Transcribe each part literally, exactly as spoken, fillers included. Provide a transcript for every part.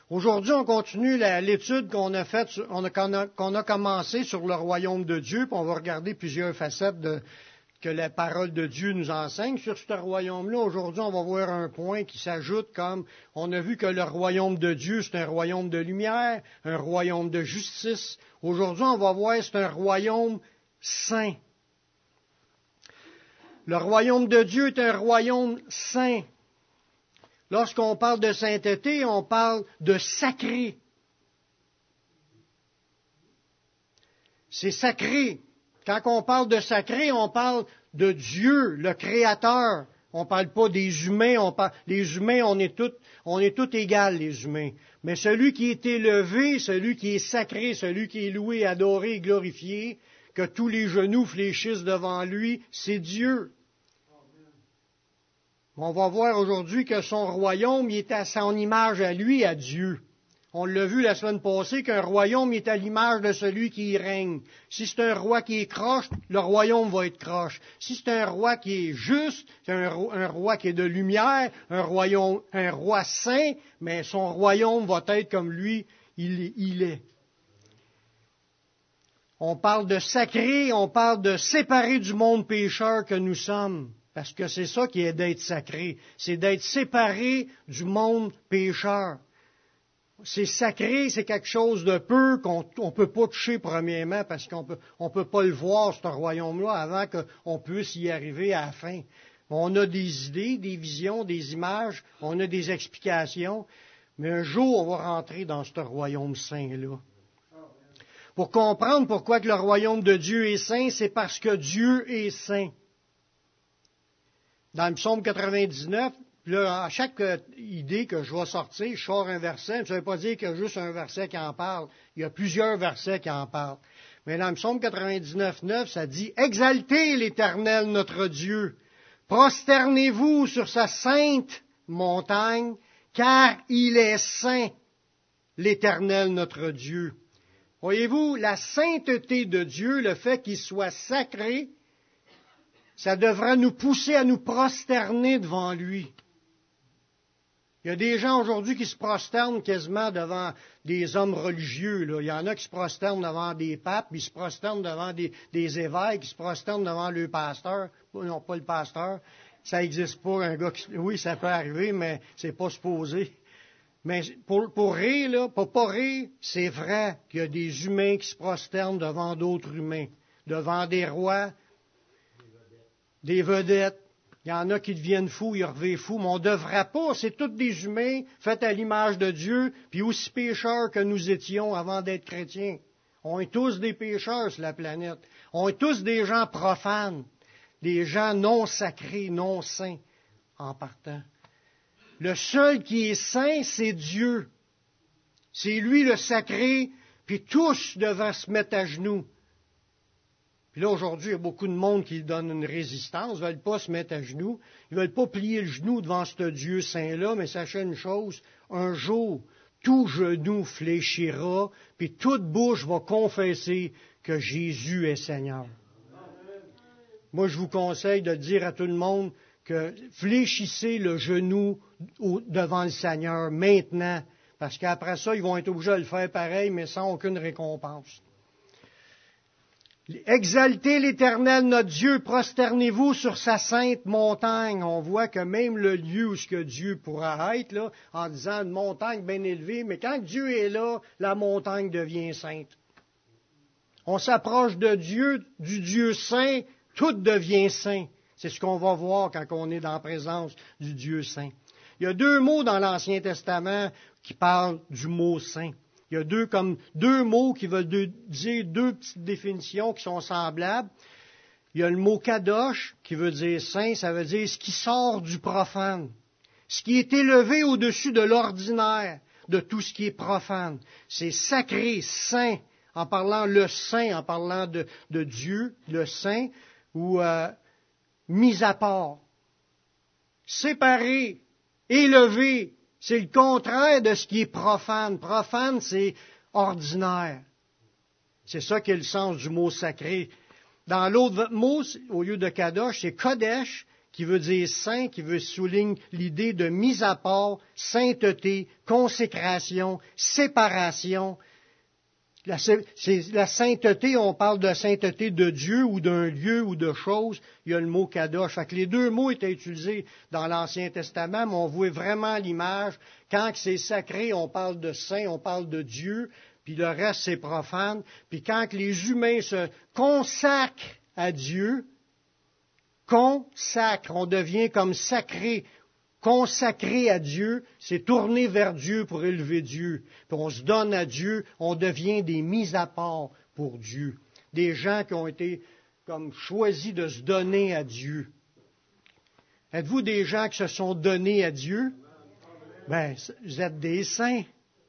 Aujourd'hui, on continue la, l'étude qu'on a faite, on a, qu'on, a, qu'on a commencé sur le royaume de Dieu, puis on va regarder plusieurs facettes de, que la parole de Dieu nous enseigne sur ce royaume-là. Aujourd'hui, on va voir un point qui s'ajoute comme, on a vu que le royaume de Dieu, c'est un royaume de lumière, un royaume de justice. Aujourd'hui, on va voir, c'est un royaume saint. Le royaume de Dieu est un royaume saint. Lorsqu'on parle de sainteté, on parle de sacré. C'est sacré. Quand on parle de sacré, on parle de Dieu, le Créateur. On ne parle pas des humains. On parle, les humains, on est tous, on est tous égaux, les humains. Mais celui qui est élevé, celui qui est sacré, celui qui est loué, adoré et glorifié, que tous les genoux fléchissent devant lui, c'est Dieu. On va voir aujourd'hui que son royaume il est à son image à lui, à Dieu. On l'a vu la semaine passée qu'un royaume est à l'image de celui qui y règne. Si c'est un roi qui est croche, le royaume va être croche. Si c'est un roi qui est juste, c'est un, un roi qui est de lumière, un, royaume, un roi saint, mais son royaume va être comme lui, il, il est. On parle de sacré, on parle de séparer du monde pécheur que nous sommes. Parce que c'est ça qui est d'être sacré, c'est d'être séparé du monde pécheur. C'est sacré, c'est quelque chose de peu qu'on ne peut pas toucher premièrement parce qu'on peut, on peut pas le voir, ce royaume-là, avant qu'on puisse y arriver à la fin. On a des idées, des visions, des images, on a des explications, mais un jour, on va rentrer dans ce royaume saint-là. Pour comprendre pourquoi que le royaume de Dieu est saint, c'est parce que Dieu est saint. Dans le psaume quatre-vingt-dix-neuf, là, à chaque idée que je vais sortir, je sors un verset. Ça ne veut pas dire qu'il y a juste un verset qui en parle. Il y a plusieurs versets qui en parlent. Mais dans le psaume quatre-vingt-dix-neuf, neuf, ça dit « Exaltez l'Éternel notre Dieu, prosternez-vous sur sa sainte montagne, car il est saint, l'Éternel notre Dieu. » Voyez-vous, la sainteté de Dieu, le fait qu'il soit sacré, ça devra nous pousser à nous prosterner devant lui. Il y a des gens aujourd'hui qui se prosternent quasiment devant des hommes religieux. Là. Il y en a qui se prosternent devant des papes, ils se prosternent devant des, des évêques, ils se prosternent devant le pasteur. Non, pas le pasteur. Ça n'existe pas, un gars qui... Oui, ça peut arriver, mais c'est pas supposé. Mais pour, pour rire, là, pour pas rire, c'est vrai qu'il y a des humains qui se prosternent devant d'autres humains, devant des rois, des vedettes. Il y en a qui deviennent fous, ils reviennent fous, mais on ne devrait pas. C'est tous des humains faits à l'image de Dieu, puis aussi pécheurs que nous étions avant d'être chrétiens. On est tous des pécheurs sur la planète. On est tous des gens profanes, des gens non sacrés, non saints, en partant. Le seul qui est saint, c'est Dieu. C'est lui le sacré, puis tous devraient se mettre à genoux. Puis là, aujourd'hui, il y a beaucoup de monde qui donne une résistance, ne veulent pas se mettre à genoux, ils ne veulent pas plier le genou devant ce Dieu saint-là, mais sachez une chose, un jour, tout genou fléchira, puis toute bouche va confesser que Jésus est Seigneur. Moi, je vous conseille de dire à tout le monde que fléchissez le genou devant le Seigneur maintenant, parce qu'après ça, ils vont être obligés de le faire pareil, mais sans aucune récompense. Exaltez l'Éternel notre Dieu, prosternez-vous sur sa sainte montagne. On voit que même le lieu où ce que Dieu pourra être, là, en disant une montagne bien élevée, mais quand Dieu est là, la montagne devient sainte. On s'approche de Dieu, du Dieu saint, tout devient saint. C'est ce qu'on va voir quand on est dans la présence du Dieu saint. Il y a deux mots dans l'Ancien Testament qui parlent du mot saint. Il y a deux, comme, deux mots qui veulent deux, dire deux petites définitions qui sont semblables. Il y a le mot kadosh qui veut dire saint, ça veut dire ce qui sort du profane, ce qui est élevé au-dessus de l'ordinaire, de tout ce qui est profane. C'est sacré, saint, en parlant le saint, en parlant de, de Dieu, le saint, ou euh, mis à part, séparé, élevé. C'est le contraire de ce qui est profane. Profane, c'est ordinaire. C'est ça qui est le sens du mot sacré. Dans l'autre mot, au lieu de kadosh, c'est kodesh, qui veut dire saint, qui veut souligner l'idée de mise à part, sainteté, consécration, séparation. La, c'est, la sainteté, on parle de sainteté de Dieu ou d'un lieu ou de chose. Il y a le mot kadosh. Fait que les deux mots étaient utilisés dans l'Ancien Testament, mais on voit vraiment l'image. Quand c'est sacré, on parle de saint, on parle de Dieu, puis le reste, c'est profane. Puis quand les humains se consacrent à Dieu, consacrent, on devient comme sacré. Consacré à Dieu, c'est tourner vers Dieu pour élever Dieu. Puis on se donne à Dieu, on devient des mises à part pour Dieu. Des gens qui ont été comme choisis de se donner à Dieu. Êtes-vous des gens qui se sont donnés à Dieu? Ben, vous êtes des saints,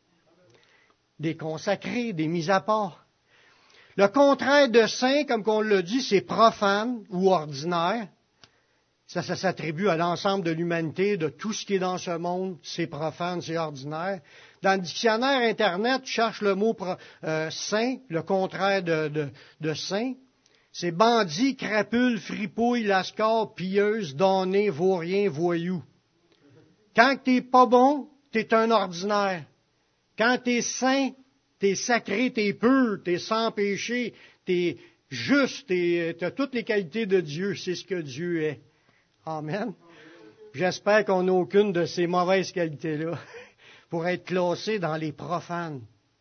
des consacrés, des mises à part. Le contraire de saint, comme on l'a dit, c'est profane ou ordinaire. Ça, ça s'attribue à l'ensemble de l'humanité, de tout ce qui est dans ce monde, c'est profane, c'est ordinaire. Dans le dictionnaire Internet, tu cherches le mot euh, saint, le contraire de, de, de saint. C'est bandit, crapule, fripouille, lascar, pilleuse, damné, vaurien, voyou. Quand t'es pas bon, t'es un ordinaire. Quand t'es saint, t'es sacré, t'es pur, t'es sans péché, t'es juste, t'es, t'as toutes les qualités de Dieu, c'est ce que Dieu est. Amen. J'espère qu'on n'a aucune de ces mauvaises qualités-là pour être classé dans les profanes.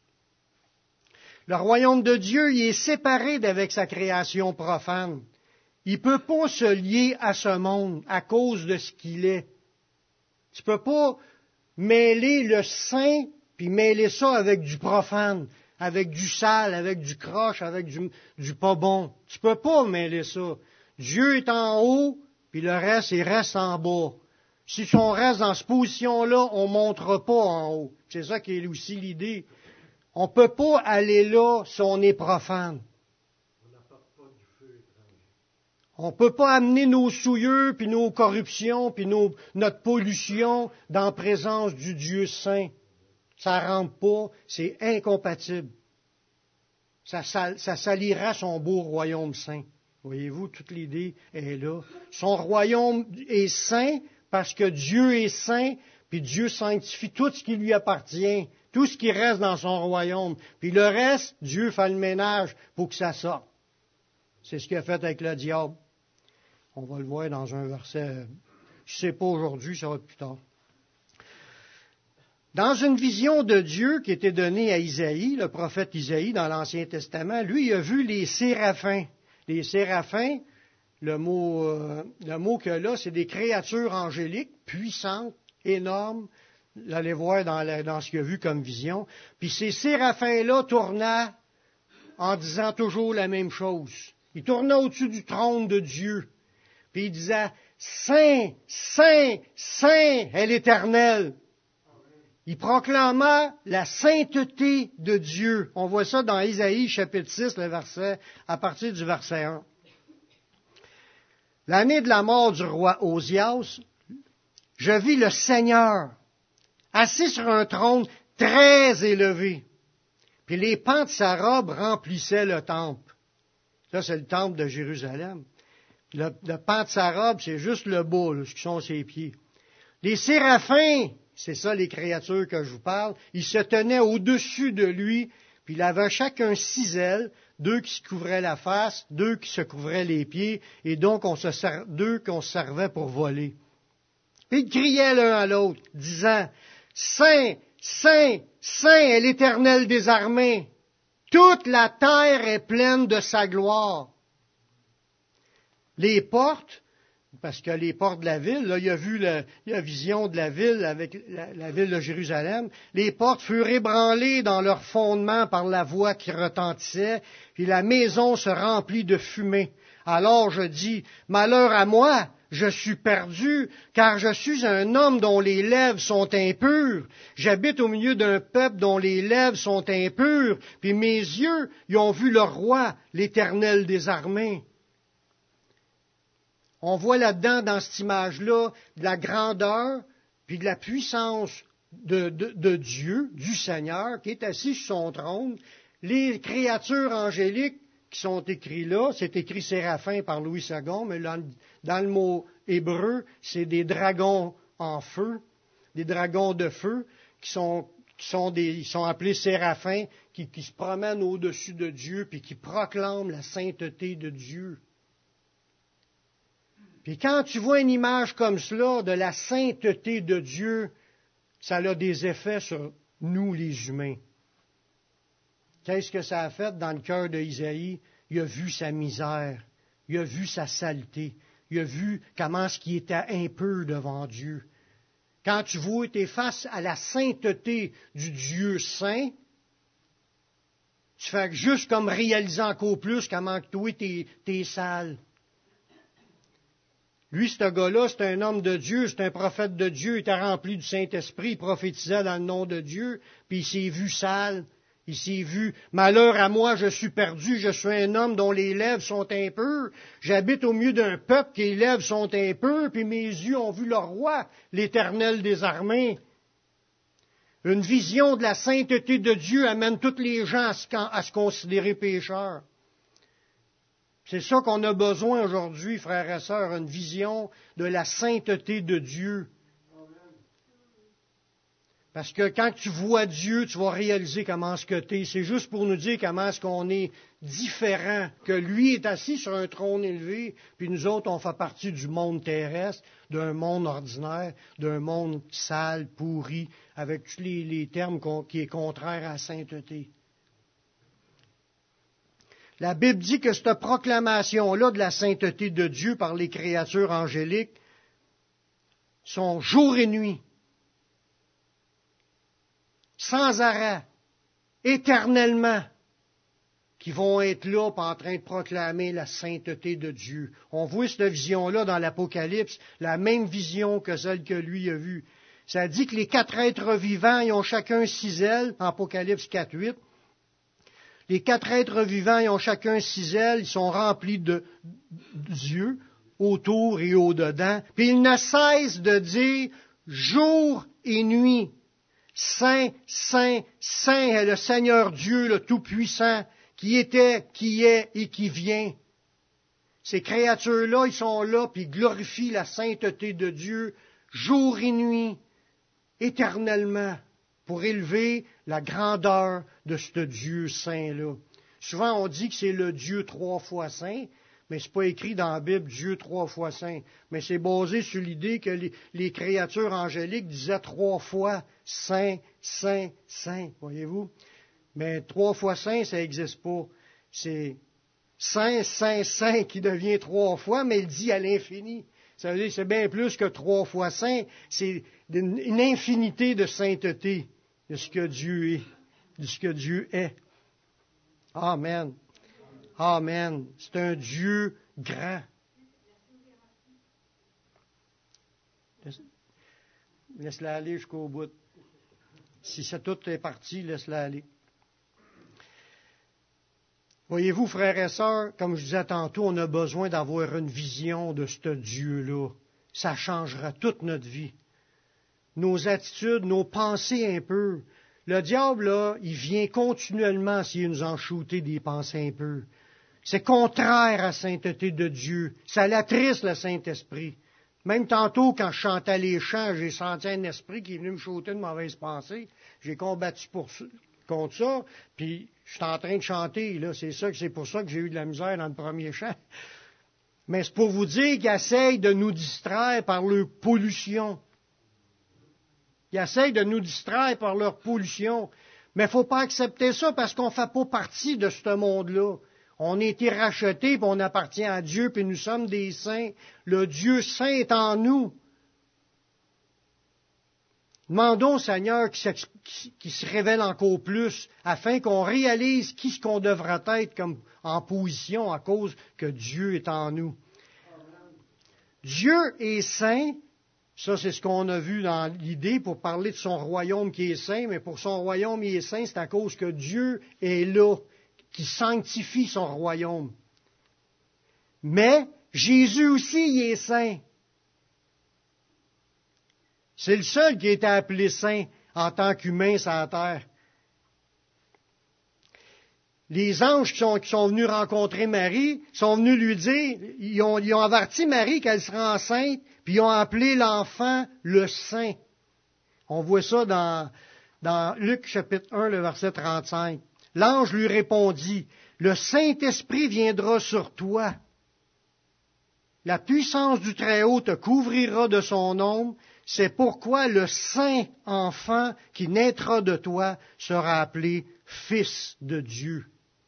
Le royaume de Dieu, il est séparé d'avec sa création profane. Il ne peut pas se lier à ce monde à cause de ce qu'il est. Tu ne peux pas mêler le saint puis mêler ça avec du profane, avec du sale, avec du croche, avec du, du pas bon. Tu ne peux pas mêler ça. Dieu est en haut, puis le reste, il reste en bas. Si on reste dans cette position-là, on ne montera pas en haut. C'est ça qui est aussi l'idée. On ne peut pas aller là si on est profane. On ne peut pas amener nos souillures, puis nos corruptions, puis nos, notre pollution dans la présence du Dieu saint. Ça ne rentre pas, c'est incompatible. Ça, ça, ça salira son beau royaume saint. Voyez-vous, toute l'idée est là. Son royaume est saint parce que Dieu est saint, puis Dieu sanctifie tout ce qui lui appartient, tout ce qui reste dans son royaume. Puis le reste, Dieu fait le ménage pour que ça sorte. C'est ce qu'il a fait avec le diable. On va le voir dans un verset, je ne sais pas aujourd'hui, ça va plus tard. Dans une vision de Dieu qui était donnée à Isaïe, le prophète Isaïe dans l'Ancien Testament, lui, il a vu les séraphins. Les séraphins, le mot, euh, le mot que là, c'est des créatures angéliques, puissantes, énormes. Vous allez voir dans, la, dans ce qu'il a vu comme vision. Puis ces séraphins-là tournaient en disant toujours la même chose. Ils tournaient au-dessus du trône de Dieu. Puis ils disaient, Saint, Saint, Saint est l'Éternel. Il proclama la sainteté de Dieu. On voit ça dans Isaïe chapitre six, le verset, à partir du verset un. L'année de la mort du roi Osias, je vis le Seigneur assis sur un trône très élevé. Puis les pans de sa robe remplissaient le temple. Ça, c'est le temple de Jérusalem. Le, le pan de sa robe, c'est juste le bas, là, ce qui sont ses pieds. Les séraphins, c'est ça les créatures que je vous parle, ils se tenaient au-dessus de lui, puis il avait chacun six ailes, deux qui se couvraient la face, deux qui se couvraient les pieds, et donc on se ser... deux qu'on se servait pour voler. Puis ils criaient l'un à l'autre, disant, Saint, Saint, Saint est l'Éternel des armées, toute la terre est pleine de sa gloire. Les portes, parce que les portes de la ville, là, il a vu le, la vision de la ville avec la, la ville de Jérusalem, les portes furent ébranlées dans leur fondement par la voix qui retentissait, puis la maison se remplit de fumée. Alors je dis, malheur à moi, je suis perdu, car je suis un homme dont les lèvres sont impures. J'habite au milieu d'un peuple dont les lèvres sont impures, puis mes yeux y ont vu le roi, l'Éternel des armées. On voit là-dedans, dans cette image-là, de la grandeur, puis de la puissance de, de, de Dieu, du Seigneur, qui est assis sur son trône. Les créatures angéliques qui sont écrits là, c'est écrit séraphin par Louis Second, mais dans, dans le mot hébreu, c'est des dragons en feu, des dragons de feu, qui sont, qui sont, des, ils sont appelés séraphins, qui, qui se promènent au-dessus de Dieu, puis qui proclament la sainteté de Dieu. Puis quand tu vois une image comme cela, de la sainteté de Dieu, ça a des effets sur nous, les humains. Qu'est-ce que ça a fait dans le cœur d'Isaïe? Il a vu sa misère, il a vu sa saleté, il a vu comment ce qui était impur devant Dieu. Quand tu vois, tu es face à la sainteté du Dieu saint, tu fais juste comme réaliser encore plus comment toi, tu es sale. Lui, ce gars-là, c'est un homme de Dieu, c'est un prophète de Dieu, il était rempli du Saint-Esprit, il prophétisait dans le nom de Dieu, puis il s'est vu sale. Il s'est vu, malheur à moi, je suis perdu, je suis un homme dont les lèvres sont impures. J'habite au milieu d'un peuple qui les lèvres sont impures, puis mes yeux ont vu le roi, l'Éternel des armées. Une vision de la sainteté de Dieu amène tous les gens à se, à se considérer pécheurs. C'est ça qu'on a besoin aujourd'hui, frères et sœurs, une vision de la sainteté de Dieu. Parce que quand tu vois Dieu, tu vas réaliser comment est-ce que tu es. C'est juste pour nous dire comment est-ce qu'on est différent, que lui est assis sur un trône élevé, puis nous autres, on fait partie du monde terrestre, d'un monde ordinaire, d'un monde sale, pourri, avec tous les, les termes qui est contraire à la sainteté. La Bible dit que cette proclamation-là de la sainteté de Dieu par les créatures angéliques sont jour et nuit, sans arrêt, éternellement, qui vont être là en train de proclamer la sainteté de Dieu. On voit cette vision-là dans l'Apocalypse, la même vision que celle que lui a vue. Ça dit que les quatre êtres vivants, ils ont chacun six ailes, Apocalypse quatre huit. Les quatre êtres vivants, ils ont chacun six ailes, ils sont remplis de Dieu, autour et au-dedans. Puis ils ne cessent de dire jour et nuit. Saint, Saint, Saint est le Seigneur Dieu, le Tout-Puissant, qui était, qui est et qui vient. Ces créatures-là, ils sont là, puis ils glorifient la sainteté de Dieu, jour et nuit, éternellement, pour élever la grandeur de ce Dieu saint-là. Souvent, on dit que c'est le Dieu trois fois saint, mais ce n'est pas écrit dans la Bible, Dieu trois fois saint. Mais c'est basé sur l'idée que les, les créatures angéliques disaient trois fois saint, saint, saint, voyez-vous. Mais trois fois saint, ça n'existe pas. C'est saint, saint, saint qui devient trois fois, mais il dit à l'infini. Ça veut dire que c'est bien plus que trois fois saint, c'est une, une infinité de sainteté de ce que Dieu est, de ce que Dieu est. Amen. Amen. C'est un Dieu grand. Laisse-la aller jusqu'au bout. Si ça tout est parti, laisse-la aller. Voyez-vous, frères et sœurs, comme je disais tantôt, on a besoin d'avoir une vision de ce Dieu-là. Ça changera toute notre vie. Nos attitudes, nos pensées un peu. Le diable, là, il vient continuellement essayer de nous en shooter des pensées un peu. C'est contraire à la sainteté de Dieu. Ça l'attriste, le Saint-Esprit. Même tantôt, quand je chantais les chants, j'ai senti un esprit qui est venu me shooter de mauvaises pensées. J'ai combattu pour, contre ça, puis je suis en train de chanter. Là, c'est ça, c'est pour ça que j'ai eu de la misère dans le premier chant. Mais c'est pour vous dire qu'ils essayent de nous distraire par leur pollution. Ils essayent de nous distraire par leur pollution. Mais il ne faut pas accepter ça parce qu'on ne fait pas partie de ce monde-là. On a été rachetés, puis on appartient à Dieu, puis nous sommes des saints. Le Dieu saint est en nous. Demandons au Seigneur qu'il se révèle encore plus, afin qu'on réalise qui ce qu'on devrait être comme en position à cause que Dieu est en nous. Dieu est saint. Ça, c'est ce qu'on a vu dans l'idée pour parler de son royaume qui est saint, mais pour son royaume qui est saint, c'est à cause que Dieu est là, qui sanctifie son royaume. Mais Jésus aussi, il est saint. C'est le seul qui a été appelé saint en tant qu'humain sur la terre. les anges qui sont, qui sont venus rencontrer Marie sont venus lui dire, ils ont, ils ont averti Marie qu'elle sera enceinte, puis ils ont appelé l'enfant le Saint. On voit ça dans, dans Luc chapitre un, le verset trente-cinq. L'ange lui répondit, « Le Saint-Esprit viendra sur toi. La puissance du Très-Haut te couvrira de son ombre. C'est pourquoi le Saint enfant qui naîtra de toi sera appelé Fils de Dieu. »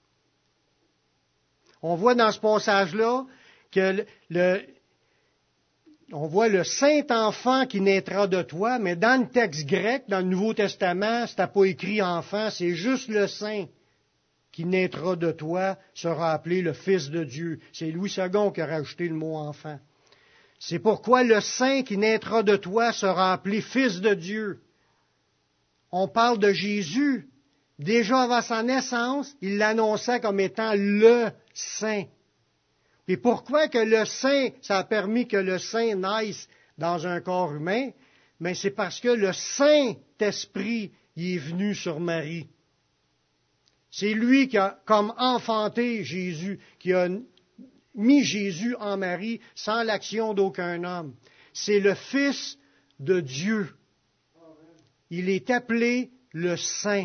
On voit dans ce passage-là que le, le, on voit le Saint enfant qui naîtra de toi, mais dans le texte grec, dans le Nouveau Testament, c'était pas écrit enfant, c'est juste le Saint qui naîtra de toi sera appelé le Fils de Dieu. C'est Louis second qui a rajouté le mot enfant. C'est pourquoi le Saint qui naîtra de toi sera appelé Fils de Dieu. On parle de Jésus. Déjà avant sa naissance, il l'annonçait comme étant le Saint. Et pourquoi que le Saint, ça a permis que le Saint naisse dans un corps humain? Mais c'est parce que le Saint-Esprit y est venu sur Marie. C'est lui qui a, comme enfanté Jésus, qui a mis Jésus en Marie sans l'action d'aucun homme. C'est le Fils de Dieu. Il est appelé le Saint.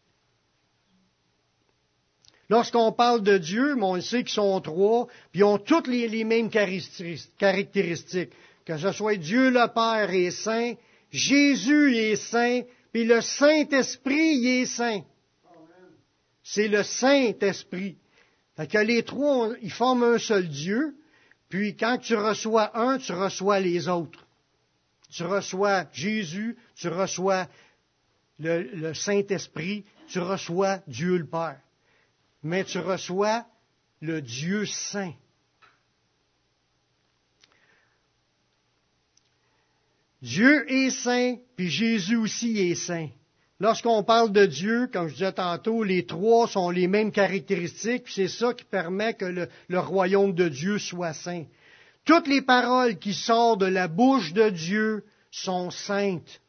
Lorsqu'on parle de Dieu, on sait qu'ils sont trois, puis ils ont toutes les, les mêmes caractéristiques. Que ce soit Dieu le Père est saint, Jésus est saint, puis le Saint-Esprit il est saint. C'est le Saint-Esprit. Fait que les trois, ils forment un seul Dieu, puis quand tu reçois un, tu reçois les autres. Tu reçois Jésus, tu reçois le, le Saint-Esprit, tu reçois Dieu le Père. Mais tu reçois le Dieu saint. Dieu est saint, puis Jésus aussi est saint. Lorsqu'on parle de Dieu, comme je disais tantôt, les trois sont les mêmes caractéristiques, puis c'est ça qui permet que le, le royaume de Dieu soit saint. Toutes les paroles qui sortent de la bouche de Dieu sont saintes.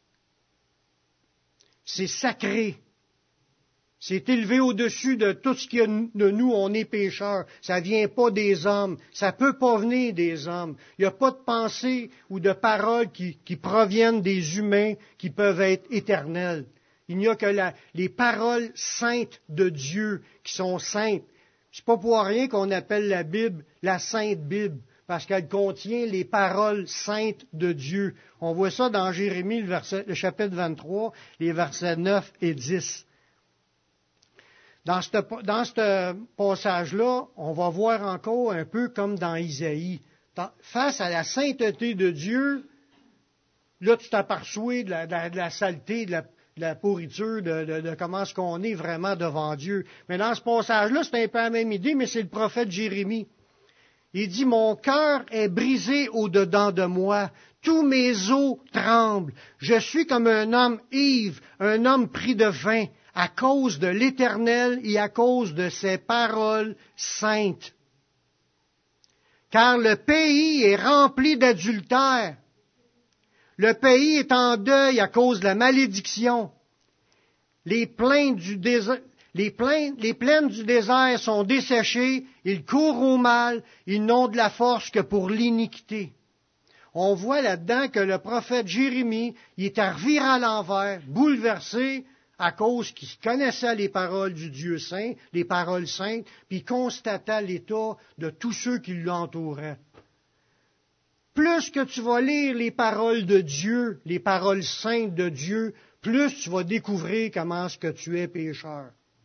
C'est sacré. C'est élevé au-dessus de tout ce qu'il y a de nous, on est pécheurs. Ça ne vient pas des hommes. Ça ne peut pas venir des hommes. Il n'y a pas de pensée ou de paroles qui, qui proviennent des humains qui peuvent être éternelles. Il n'y a que la, les paroles saintes de Dieu qui sont saintes. C'est pas pour rien qu'on appelle la Bible la Sainte Bible, parce qu'elle contient les paroles saintes de Dieu. On voit ça dans Jérémie, le, verset, le chapitre vingt-trois, les versets neuf et dix. Dans ce dans ce passage-là, on va voir encore un peu comme dans Isaïe. Face à la sainteté de Dieu, là, tu t'aperçois de la, de la, de la saleté, de la, de la pourriture, de, de, de comment est-ce qu'on est vraiment devant Dieu. Mais dans ce passage-là, c'est un peu la même idée, mais c'est le prophète Jérémie. Il dit, « Mon cœur est brisé au-dedans de moi. Tous mes os tremblent. Je suis comme un homme ivre, un homme pris de vin, à cause de l'Éternel et à cause de ses paroles saintes. Car le pays est rempli d'adultère. Le pays est en deuil à cause de la malédiction. Les plaines du désert, les plaines, les plaines du désert sont desséchées, ils courent au mal, ils n'ont de la force que pour l'iniquité. » On voit là-dedans que le prophète Jérémie, il est à revirer à l'envers, bouleversé, à cause qu'il connaissait les paroles du Dieu saint, les paroles saintes, puis il constatait l'état de tous ceux qui l'entouraient. Plus que tu vas lire les paroles de Dieu, les paroles saintes de Dieu, plus tu vas découvrir comment est-ce que tu es pécheur.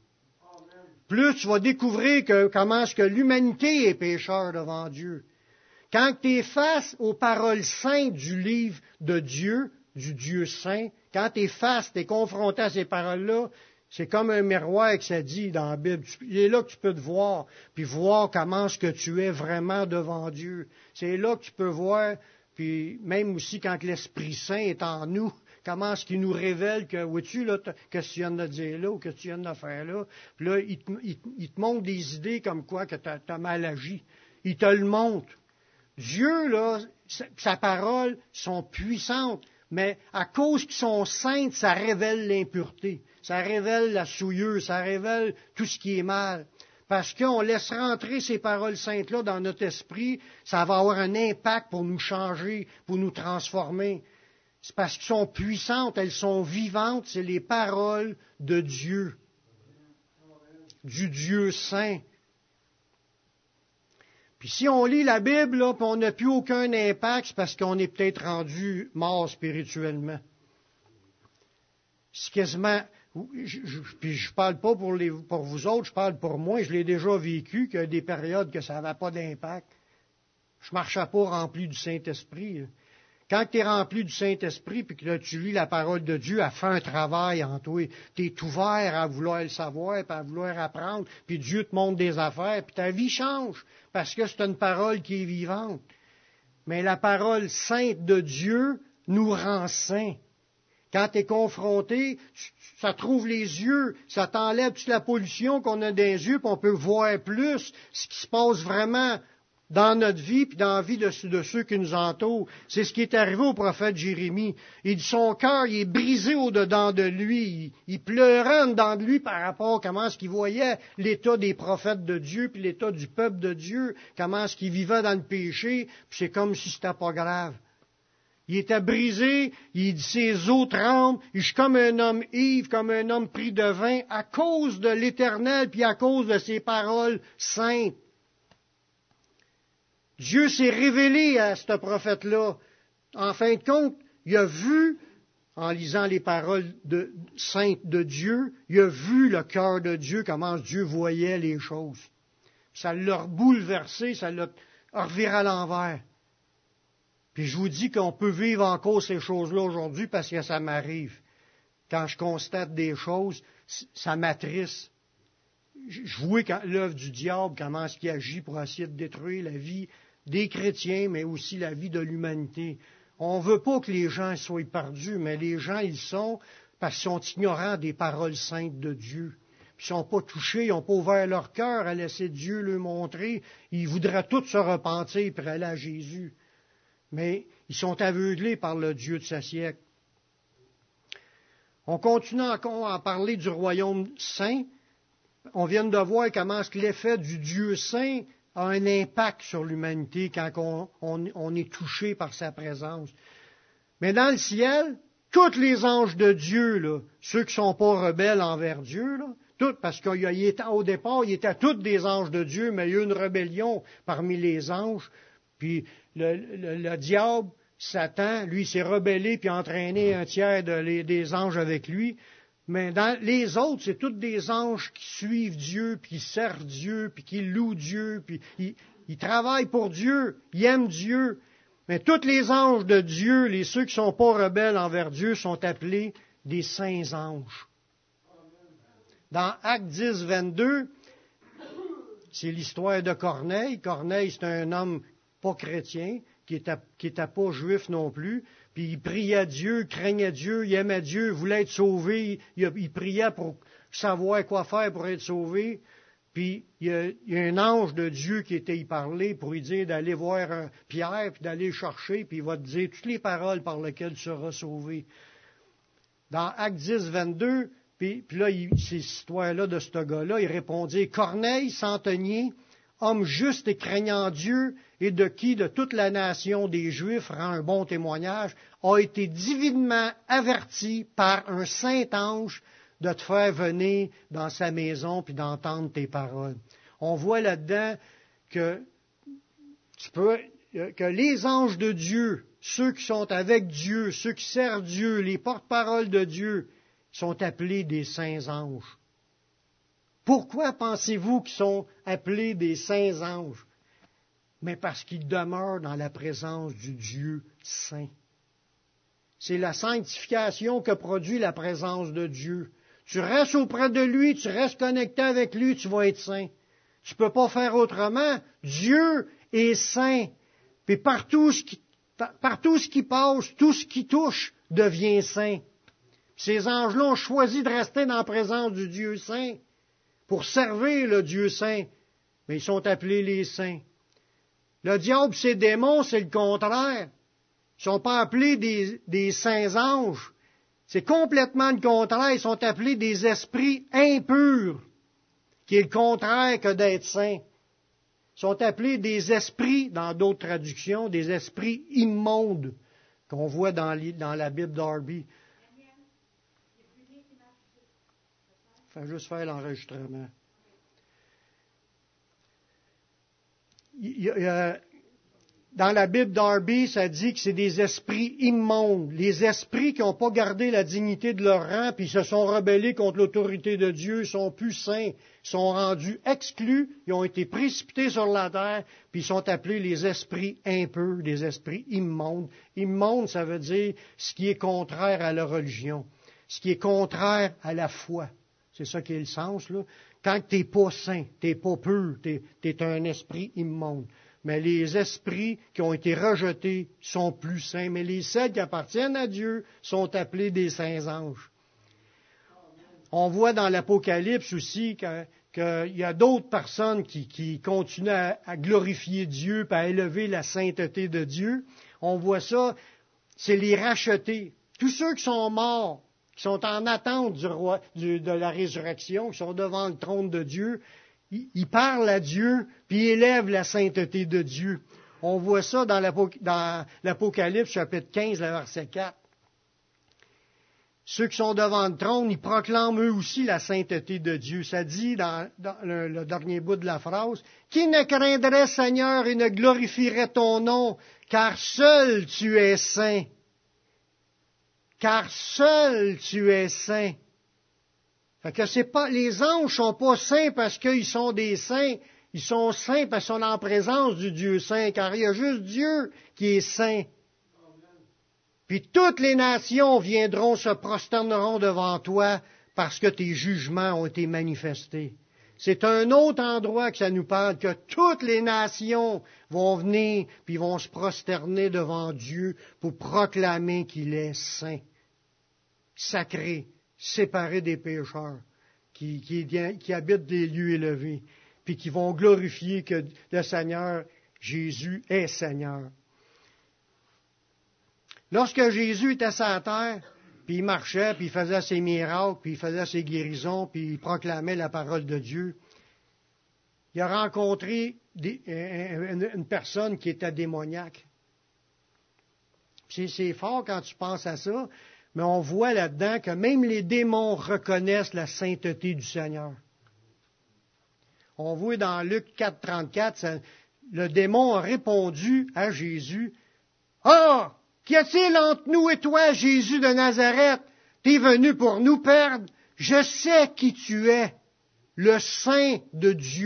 Plus tu vas découvrir que, comment est-ce que l'humanité est pécheur devant Dieu. Quand tu es face aux paroles saintes du livre de Dieu, du Dieu saint, quand tu es face, tu es confronté à ces paroles-là, c'est comme un miroir que ça dit dans la Bible. Il est là que tu peux te voir, puis voir comment est-ce que tu es vraiment devant Dieu. C'est là que tu peux voir, puis même aussi quand l'Esprit Saint est en nous, comment est-ce qu'il nous révèle que, vois-tu, là, qu'est-ce que tu viens de dire là, ou qu'est-ce que tu viens de faire là. Puis là, il te, il, il te montre des idées comme quoi que tu as mal agi. Il te le montre. Dieu, là, sa parole sont puissantes mais à cause qu'ils sont saintes, ça révèle l'impureté, ça révèle la souilleuse, ça révèle tout ce qui est mal. Parce qu'on laisse rentrer ces paroles saintes-là dans notre esprit, ça va avoir un impact pour nous changer, pour nous transformer. C'est parce qu'elles sont puissantes, elles sont vivantes, c'est les paroles de Dieu, du Dieu saint. Puis si on lit la Bible, là, puis on n'a plus aucun impact, c'est parce qu'on est peut-être rendu mort spirituellement. C'est quasiment... Je, je, puis je parle pas pour, les, pour vous autres, je parle pour moi, je l'ai déjà vécu, qu'il y a des périodes que ça n'avait pas d'impact. Je marchais pas rempli du Saint-Esprit. Quand tu es rempli du Saint-Esprit, puis que là, tu lis la parole de Dieu, elle fait un travail en toi. Tu es ouvert à vouloir le savoir, puis à vouloir apprendre, puis Dieu te montre des affaires, puis ta vie change, parce que c'est une parole qui est vivante. Mais la parole sainte de Dieu nous rend saints. Quand tu es confronté, ça trouve les yeux, ça t'enlève toute la pollution qu'on a dans les yeux, puis on peut voir plus ce qui se passe vraiment dans notre vie, puis dans la vie de, de ceux qui nous entourent. C'est ce qui est arrivé au prophète Jérémie. Il dit, son cœur, il est brisé au-dedans de lui. Il, il pleurait en dedans de lui par rapport à comment est-ce qu'il voyait l'état des prophètes de Dieu, puis l'état du peuple de Dieu, comment est-ce qu'il vivait dans le péché, puis c'est comme si c'était pas grave. Il était brisé, il dit, ses os tremblent, je suis comme un homme ivre, comme un homme pris de vin, à cause de l'Éternel, puis à cause de ses paroles saintes. Dieu s'est révélé à ce prophète-là. En fin de compte, il a vu, en lisant les paroles de, saintes de Dieu, il a vu le cœur de Dieu, comment Dieu voyait les choses. Ça l'a bouleversé, ça l'a reviré à l'envers. Puis je vous dis qu'on peut vivre encore ces choses-là aujourd'hui parce que ça m'arrive. Quand je constate des choses, ça m'attriste. Je vois l'œuvre du diable, comment est-ce qu'il agit pour essayer de détruire la vie des chrétiens, mais aussi la vie de l'humanité. On ne veut pas que les gens soient perdus, mais les gens, ils sont parce qu'ils sont ignorants des paroles saintes de Dieu. Puis ils ne sont pas touchés, ils n'ont pas ouvert leur cœur à laisser Dieu leur montrer. Ils voudraient tous se repentir pour aller à Jésus. Mais ils sont aveuglés par le Dieu de ce siècle. On continue encore à parler du royaume saint. On vient de voir comment est-ce que l'effet du Dieu saint a un impact sur l'humanité quand on, on, on est touché par sa présence. Mais dans le ciel, tous les anges de Dieu, là, ceux qui ne sont pas rebelles envers Dieu, là, tout, parce qu'au départ, ils étaient tous des anges de Dieu, mais il y a eu une rébellion parmi les anges. Puis le, le, le diable, Satan, lui, s'est rebellé puis a entraîné un tiers de, les, des anges avec lui. Mais dans les autres, c'est tous des anges qui suivent Dieu, puis qui servent Dieu, puis qui louent Dieu, puis ils, ils travaillent pour Dieu, ils aiment Dieu. Mais tous les anges de Dieu, les ceux qui ne sont pas rebelles envers Dieu, sont appelés des saints anges. Dans Actes dix, vingt-deux, c'est l'histoire de Corneille. Corneille, c'est un homme pas chrétien, qui n'était qui était pas juif non plus, puis il priait Dieu, craignait Dieu, il aimait Dieu, voulait être sauvé, il, il priait pour savoir quoi faire pour être sauvé, puis il y, a, il y a un ange de Dieu qui était y parler pour lui dire d'aller voir un Pierre, puis d'aller le chercher, puis il va te dire toutes les paroles par lesquelles tu seras sauvé. Dans Actes dix, vingt-deux, puis, puis là, il, c'est cette histoire-là de ce gars-là, il répondit, Corneille, centenier, homme juste et craignant Dieu, et de qui, de toute la nation des Juifs, rend un bon témoignage, a été divinement averti par un saint ange de te faire venir dans sa maison puis d'entendre tes paroles. On voit là-dedans que tu peux, que les anges de Dieu, ceux qui sont avec Dieu, ceux qui servent Dieu, les porte-paroles de Dieu, sont appelés des saints anges. Pourquoi pensez-vous qu'ils sont appelés des saints anges? Mais parce qu'ils demeurent dans la présence du Dieu saint. C'est la sanctification que produit la présence de Dieu. Tu restes auprès de lui, tu restes connecté avec lui, tu vas être saint. Tu ne peux pas faire autrement. Dieu est saint. Puis partout ce qui, partout ce qui passe, tout ce qui touche devient saint. Ces anges-là ont choisi de rester dans la présence du Dieu saint pour servir le Dieu saint. Mais ils sont appelés les saints. Le diable, ses démons, c'est le contraire. Ils ne sont pas appelés des, des saints anges. C'est complètement le contraire. Ils sont appelés des esprits impurs, qui est le contraire que d'être saints. Ils sont appelés des esprits, dans d'autres traductions, des esprits immondes, qu'on voit dans, dans la Bible d'Arby. Il faut juste faire l'enregistrement. Il y a, dans la Bible d'Arby, ça dit que c'est des esprits immondes, les esprits qui n'ont pas gardé la dignité de leur rang, puis se sont rebellés contre l'autorité de Dieu, sont plus saints, sont rendus exclus, ils ont été précipités sur la terre, puis ils sont appelés les esprits impurs, des esprits immondes. Immonde, ça veut dire ce qui est contraire à la religion, ce qui est contraire à la foi. C'est ça qui est le sens, là. Quand tu n'es pas saint, tu n'es pas pur, tu es un esprit immonde. Mais les esprits qui ont été rejetés sont plus saints. Mais les celles qui appartiennent à Dieu sont appelés des saints anges. On voit dans l'Apocalypse aussi qu'il que y a d'autres personnes qui, qui continuent à, à glorifier Dieu et à élever la sainteté de Dieu. On voit ça, c'est les rachetés. Tous ceux qui sont morts, qui sont en attente du roi, du, de la résurrection, qui sont devant le trône de Dieu, ils, ils parlent à Dieu, puis ils élèvent la sainteté de Dieu. On voit ça dans l'Apocalypse, chapitre quinze, le verset quatre. Ceux qui sont devant le trône, ils proclament eux aussi la sainteté de Dieu. Ça dit dans, dans le, le dernier bout de la phrase, « Qui ne craindrait, Seigneur, et ne glorifierait ton nom, car seul tu es saint. » Car seul tu es saint. Fait que c'est pas, les anges sont pas saints parce qu'ils sont des saints. Ils sont saints parce qu'ils sont en présence du Dieu saint, car il y a juste Dieu qui est saint. Puis toutes les nations viendront, se prosterneront devant toi parce que tes jugements ont été manifestés. C'est un autre endroit que ça nous parle, que toutes les nations vont venir puis vont se prosterner devant Dieu pour proclamer qu'il est saint, sacré, séparé des pécheurs, qui, qui, qui habitent des lieux élevés, puis qui vont glorifier que le Seigneur Jésus est Seigneur. Lorsque Jésus était sur la terre, puis il marchait, puis il faisait ses miracles, puis il faisait ses guérisons, puis il proclamait la parole de Dieu, il a rencontré des, une, une personne qui était démoniaque. C'est, c'est fort quand tu penses à ça, mais on voit là-dedans que même les démons reconnaissent la sainteté du Seigneur. On voit dans Luc quatre, trente-quatre, ça, le démon a répondu à Jésus, « Ah! Qu'y a-t-il entre nous et toi, Jésus de Nazareth? T'es venu pour nous perdre? Je sais qui tu es, le Saint de Dieu. »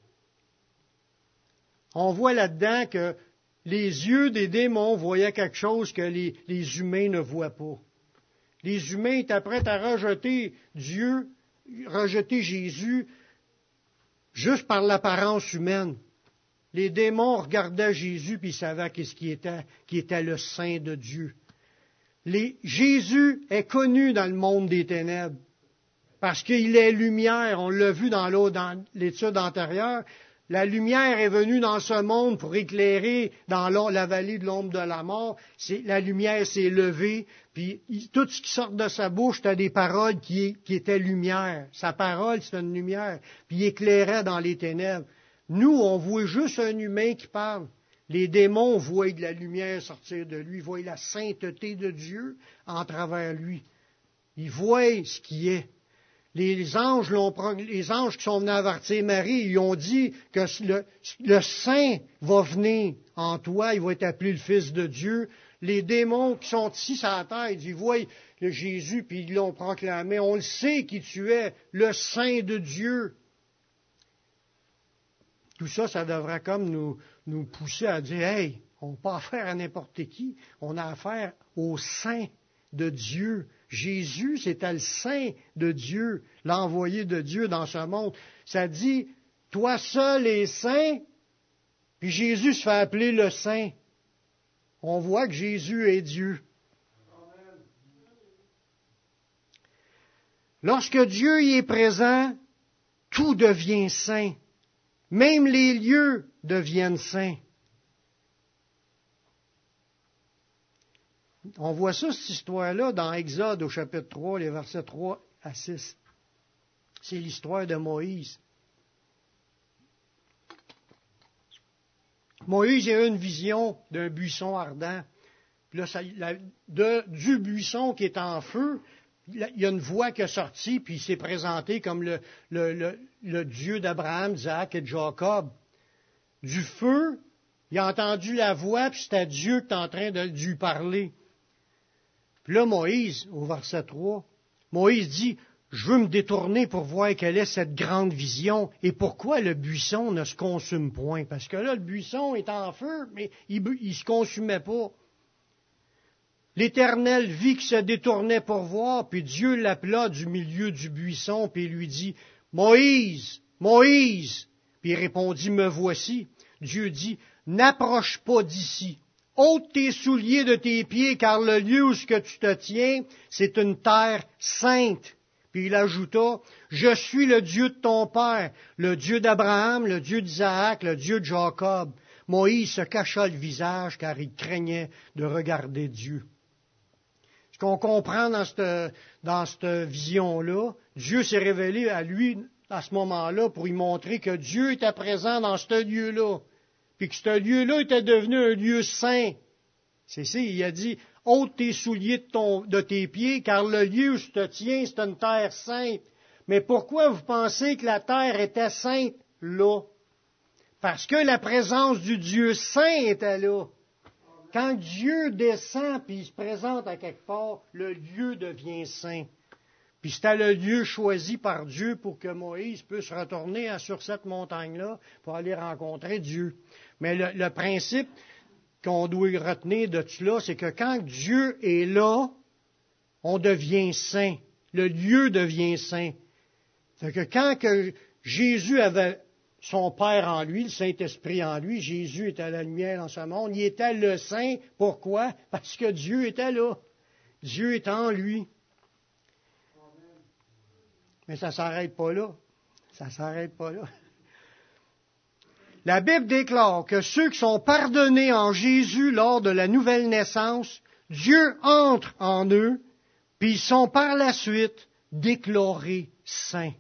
On voit là-dedans que les yeux des démons voyaient quelque chose que les, les humains ne voient pas. Les humains étaient prêts à rejeter Dieu, rejeter Jésus, juste par l'apparence humaine. Les démons regardaient Jésus puis ils savaient qu'est-ce qui était, qui était le Saint de Dieu. Les, Jésus est connu dans le monde des ténèbres parce qu'il est lumière. On l'a vu dans, dans l'étude antérieure. La lumière est venue dans ce monde pour éclairer dans la vallée de l'ombre de la mort. C'est, la lumière s'est levée, puis tout ce qui sort de sa bouche, c'était des paroles qui, qui étaient lumière. Sa parole, c'était une lumière, puis il éclairait dans les ténèbres. Nous, on voit juste un humain qui parle. Les démons voient de la lumière sortir de lui, ils voient la sainteté de Dieu en travers lui. Ils voient ce qui est. Les anges, l'ont, les anges qui sont venus avertir Marie, ils ont dit que le, le Saint va venir en toi, il va être appelé le Fils de Dieu. Les démons qui sont ici sur la terre, ils voient le Jésus, puis ils l'ont proclamé. On le sait qui tu es, le Saint de Dieu. Tout ça, ça devrait comme nous, nous pousser à dire, hey, on n'a pas affaire à n'importe qui, on a affaire au Saint de Dieu. Jésus, c'était le Saint de Dieu, l'envoyé de Dieu dans ce monde. Ça dit, toi seul es saint, puis Jésus se fait appeler le Saint. On voit que Jésus est Dieu. Amen. Lorsque Dieu y est présent, tout devient saint. Même les lieux deviennent saints. On voit ça, cette histoire-là, dans Exode au chapitre trois, les versets trois à six. C'est l'histoire de Moïse. Moïse a eu une vision d'un buisson ardent. Puis là, ça, la, de, du buisson qui est en feu, il y a une voix qui est sortie, puis il s'est présenté comme le, le, le, le Dieu d'Abraham, d'Isaac et de Jacob. Du feu, il a entendu la voix, puis c'était Dieu qui est en train de lui parler. Puis là, Moïse, au verset trois, Moïse dit, « Je veux me détourner pour voir quelle est cette grande vision et pourquoi le buisson ne se consume point. » Parce que là, le buisson est en feu, mais il ne se consumait pas. L'Éternel vit qu'il se détournait pour voir, puis Dieu l'appela du milieu du buisson, puis il lui dit, « Moïse, Moïse !» Puis il répondit, « Me voici. » Dieu dit, « N'approche pas d'ici. Ôte tes souliers de tes pieds, car le lieu où ce que tu te tiens, c'est une terre sainte. » Puis il ajouta, « Je suis le Dieu de ton père, le Dieu d'Abraham, le Dieu d'Isaac, le Dieu de Jacob. » Moïse se cacha le visage, car il craignait de regarder Dieu. Ce qu'on comprend dans cette, dans cette vision-là, Dieu s'est révélé à lui à ce moment-là pour lui montrer que Dieu était présent dans ce lieu-là, puis que ce lieu-là était devenu un lieu saint. C'est ça, il a dit, « Ôte tes souliers de, ton, de tes pieds, car le lieu où je te tiens, c'est une terre sainte. » Mais pourquoi vous pensez que la terre était sainte là? Parce que la présence du Dieu saint était là. Quand Dieu descend puis il se présente à quelque part, le lieu devient saint. Puis c'était le lieu choisi par Dieu pour que Moïse puisse retourner sur cette montagne-là pour aller rencontrer Dieu. Mais le, le principe qu'on doit retenir de cela, c'est que quand Dieu est là, on devient saint. Le lieu devient saint. C'est que quand que Jésus avait son Père en lui, le Saint-Esprit en lui, Jésus était la lumière dans ce monde, il était le saint. Pourquoi? Parce que Dieu était là. Dieu est en lui. Mais ça ne s'arrête pas là. Ça ne s'arrête pas là. La Bible déclare que ceux qui sont pardonnés en Jésus lors de la nouvelle naissance, Dieu entre en eux, puis ils sont par la suite déclarés saints.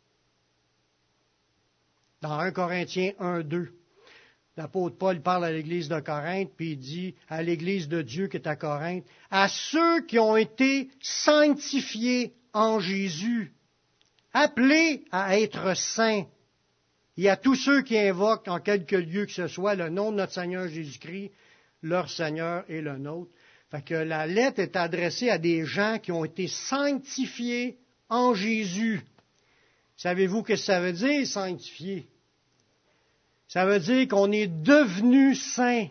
Dans un Corinthiens un, deux, l'apôtre Paul parle à l'église de Corinthe, puis il dit à l'église de Dieu qui est à Corinthe, à ceux qui ont été sanctifiés en Jésus, appelés à être saints, et à tous ceux qui invoquent en quelque lieu que ce soit le nom de notre Seigneur Jésus-Christ, leur Seigneur et le nôtre. Fait que la lettre est adressée à des gens qui ont été sanctifiés en Jésus. Savez-vous ce que ça veut dire, sanctifié? Ça veut dire qu'on est devenu saint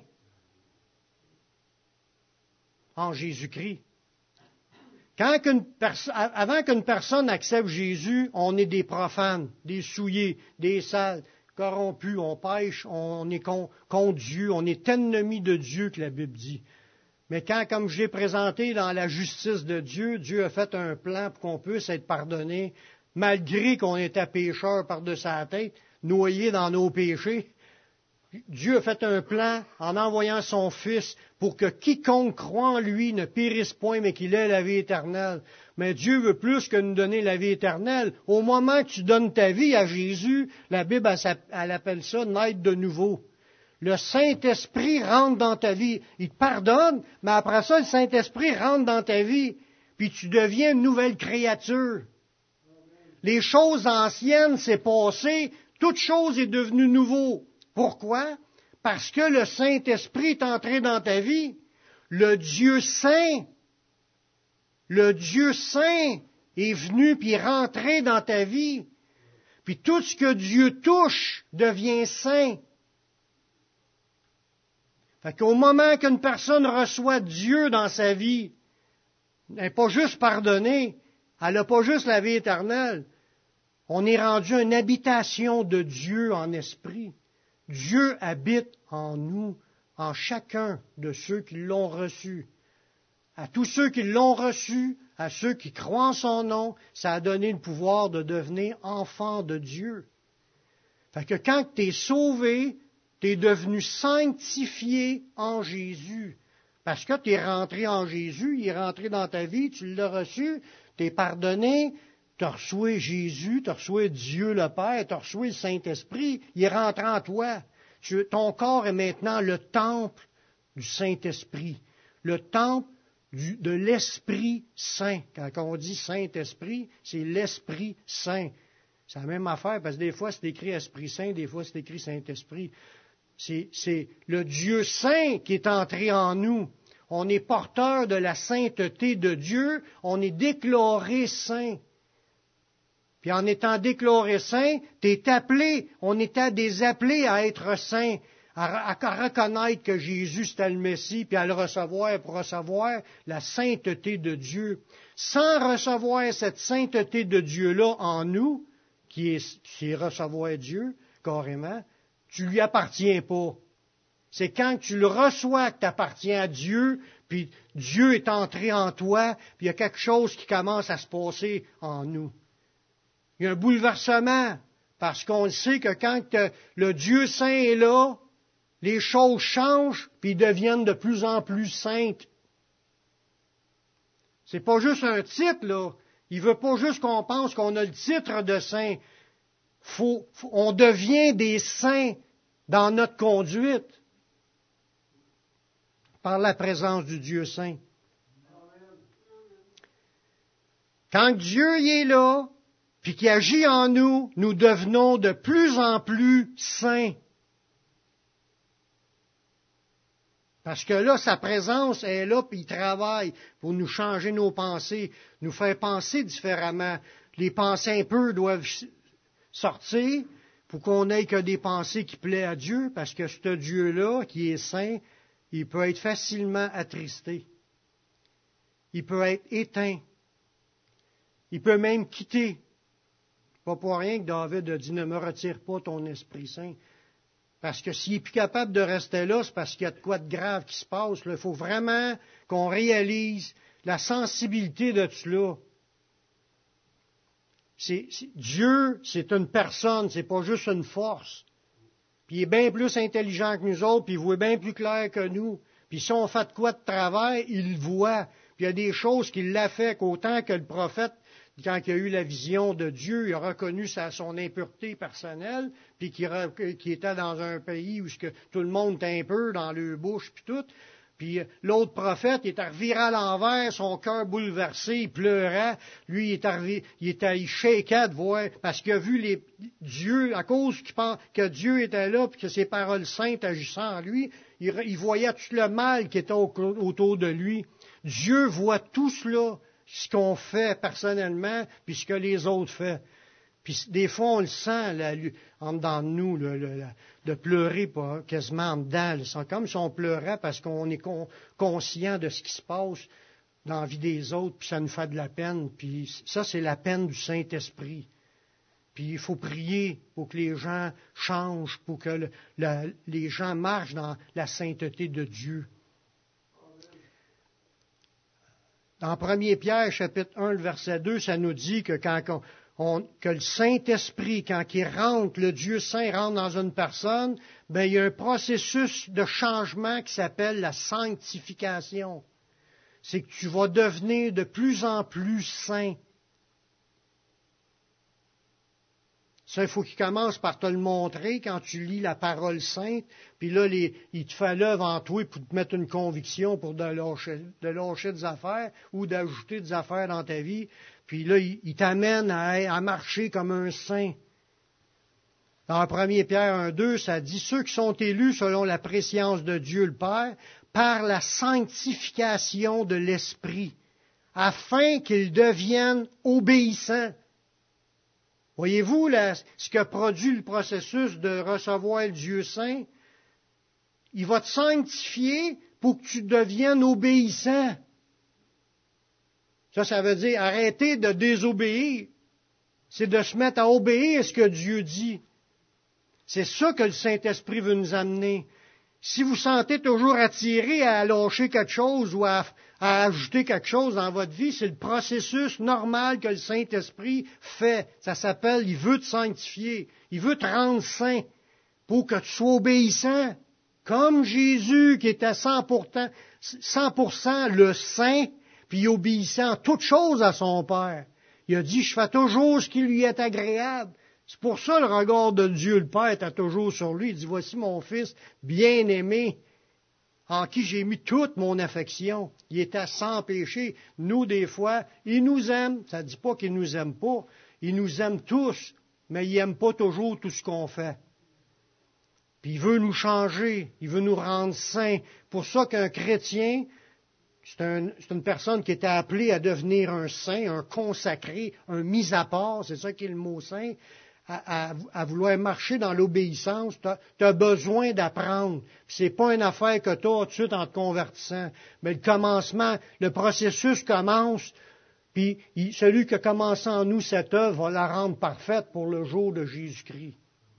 en Jésus-Christ. Quand qu'une perso- avant qu'une personne accepte Jésus, on est des profanes, des souillés, des sales, corrompus, on pêche, on est con- contre Dieu, on est ennemi de Dieu, que la Bible dit. Mais quand, comme je l'ai présenté dans la justice de Dieu, Dieu a fait un plan pour qu'on puisse être pardonné, malgré qu'on était pécheurs par-dessus la tête, noyés dans nos péchés. Dieu a fait un plan en envoyant son Fils pour que quiconque croit en lui ne périsse point, mais qu'il ait la vie éternelle. Mais Dieu veut plus que nous donner la vie éternelle. Au moment que tu donnes ta vie à Jésus, la Bible, elle, elle appelle ça naître de nouveau. Le Saint-Esprit rentre dans ta vie. Il te pardonne, mais après ça, le Saint-Esprit rentre dans ta vie. Puis tu deviens une nouvelle créature. Les choses anciennes, c'est passé. Toute chose est devenue nouveau. Pourquoi? Parce que le Saint-Esprit est entré dans ta vie. Le Dieu saint, le Dieu saint est venu puis est rentré dans ta vie. Puis tout ce que Dieu touche devient saint. Fait qu'au moment qu'une personne reçoit Dieu dans sa vie, elle n'est pas juste pardonnée, elle n'a pas juste la vie éternelle. On est rendu une habitation de Dieu en esprit. Dieu habite en nous, en chacun de ceux qui l'ont reçu. À tous ceux qui l'ont reçu, à ceux qui croient en son nom, ça a donné le pouvoir de devenir enfant de Dieu. Fait que quand tu es sauvé, tu es devenu sanctifié en Jésus. Parce que tu es rentré en Jésus, il est rentré dans ta vie, tu l'as reçu, tu es pardonné, tu as reçu Jésus, tu as reçu Dieu le Père, tu as reçu le Saint-Esprit, il est rentré en toi. Tu, ton corps est maintenant le temple du Saint-Esprit, le temple du, de l'Esprit Saint. Quand on dit Saint-Esprit, c'est l'Esprit Saint. C'est la même affaire, parce que des fois c'est écrit Esprit Saint, des fois c'est écrit Saint-Esprit. C'est, c'est le Dieu Saint qui est entré en nous. On est porteur de la sainteté de Dieu, on est déclaré saint. Puis en étant déclaré saint, tu es appelé, on était des appelés à être saints, à, à reconnaître que Jésus c'était le Messie, puis à le recevoir pour recevoir la sainteté de Dieu. Sans recevoir cette sainteté de Dieu-là en nous, qui est, qui est recevoir Dieu, carrément, tu lui appartiens pas. C'est quand tu le reçois que tu appartiens à Dieu, puis Dieu est entré en toi, puis il y a quelque chose qui commence à se passer en nous. Il y a un bouleversement, parce qu'on sait que quand le Dieu saint est là, les choses changent, puis ils deviennent de plus en plus saintes. C'est pas juste un titre, là. Il veut pas juste qu'on pense qu'on a le titre de saint. Faut, faut, on devient des saints dans notre conduite par la présence du Dieu saint. Quand Dieu y est là, puis qu'il agit en nous, nous devenons de plus en plus saints. Parce que là, sa présence est là, puis il travaille pour nous changer nos pensées, nous faire penser différemment. Les pensées impures doivent sortir pour qu'on n'ait que des pensées qui plaisent à Dieu, parce que ce Dieu-là, qui est saint, il peut être facilement attristé. Il peut être éteint. Il peut même quitter. Pas pour rien que David a dit, ne me retire pas ton Esprit Saint. Parce que s'il n'est plus capable de rester là, c'est parce qu'il y a de quoi de grave qui se passe. Il faut vraiment qu'on réalise la sensibilité de cela. C'est, c'est, Dieu, c'est une personne, c'est pas juste une force. Puis il est bien plus intelligent que nous autres, puis il voit bien plus clair que nous. Puis si on fait de quoi de travers, il le voit. Puis il y a des choses qui l'affectent autant que le prophète, quand il a eu la vision de Dieu, il a reconnu sa, son impureté personnelle, puis qu'il, qu'il était dans un pays où que tout le monde était un peu dans le bouche, puis tout. Puis l'autre prophète, il était reviré à l'envers, son cœur bouleversé, il pleurait. Lui, il était, reviré, il était il shakeait de voir, parce qu'il a vu les, Dieu, à cause qu'il pense que Dieu était là, puis que ses paroles saintes agissaient en lui, il, il voyait tout le mal qui était au, autour de lui. Dieu voit tout cela, ce qu'on fait personnellement, puis ce que les autres font. Puis des fois, on le sent là, en dedans de nous, là, là, de pleurer pas, quasiment en dedans. C'est comme si on pleurait parce qu'on est con, conscient de ce qui se passe dans la vie des autres, puis ça nous fait de la peine. Puis ça, c'est la peine du Saint-Esprit. Puis il faut prier pour que les gens changent, pour que le, la, les gens marchent dans la sainteté de Dieu. Dans premier Pierre, chapitre un, le verset deux, ça nous dit que quand on, on, que le Saint-Esprit, quand il rentre, le Dieu Saint rentre dans une personne, ben il y a un processus de changement qui s'appelle la sanctification. C'est que tu vas devenir de plus en plus saint. Ça, il faut qu'il commence par te le montrer quand tu lis la parole sainte, puis là, les, il te fait l'œuvre en toi pour te mettre une conviction pour de lâcher, de lâcher des affaires ou d'ajouter des affaires dans ta vie. Puis là, il, il t'amène à, à marcher comme un saint. Dans premier Pierre un deux, ça dit, ceux qui sont élus selon la préscience de Dieu le Père, par la sanctification de l'Esprit, afin qu'ils deviennent obéissants. Voyez-vous là, ce que produit le processus de recevoir le Dieu saint? Il va te sanctifier pour que tu deviennes obéissant. Ça, ça veut dire arrêter de désobéir. C'est de se mettre à obéir à ce que Dieu dit. C'est ça que le Saint-Esprit veut nous amener. Si vous sentez toujours attiré à lâcher quelque chose ou à, à ajouter quelque chose dans votre vie, c'est le processus normal que le Saint-Esprit fait. Ça s'appelle, il veut te sanctifier. Il veut te rendre saint pour que tu sois obéissant Comme Jésus qui était cent pour cent, cent pour cent le saint, puis obéissant toutes choses à son Père. Il a dit, je fais toujours ce qui lui est agréable. C'est pour ça le regard de Dieu le Père était toujours sur lui. Il dit, voici mon fils bien-aimé, en qui j'ai mis toute mon affection. Il était sans péché. Nous, des fois, il nous aime. Ça ne dit pas qu'il nous aime pas. Il nous aime tous, mais il n'aime pas toujours tout ce qu'on fait. Puis il veut nous changer, il veut nous rendre saints. Pour ça qu'un chrétien, c'est, un, c'est une personne qui était appelée à devenir un saint, un consacré, un mis à part, c'est ça qui est le mot saint, à, à, à vouloir marcher dans l'obéissance. Tu as besoin d'apprendre. Puis c'est pas une affaire que tu as tout de suite en te convertissant. Mais le commencement, le processus commence, puis il, celui qui a commencé en nous cette œuvre va la rendre parfaite pour le jour de Jésus-Christ.